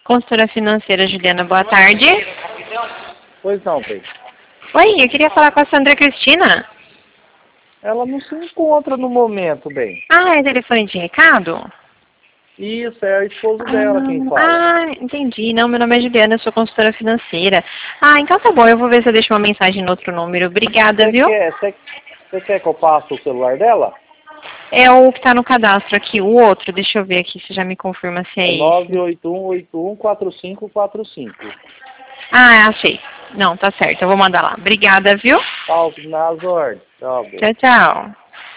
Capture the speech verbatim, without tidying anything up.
Consultora financeira Juliana, boa tarde. Pois não, bem. Oi, eu queria falar com a Sandra Cristina. Ela não se encontra no momento, bem. Ah, é telefone de recado? Isso, é a esposa dela quem fala. Ah, entendi. Não, meu nome é Juliana, eu sou consultora financeira. Ah, então tá bom, eu vou ver se eu deixo uma mensagem no outro número. Obrigada, Você viu? quer, você, você quer que eu passe o celular dela? É o que tá no cadastro aqui, o outro. Deixa eu ver aqui se já me confirma se é É esse. nove oito um oito um quatro cinco quatro cinco. Ah, achei. Não, tá certo, eu vou mandar lá. Obrigada, viu? Tá, nas ordens. Tchau, bem. Tchau, tchau.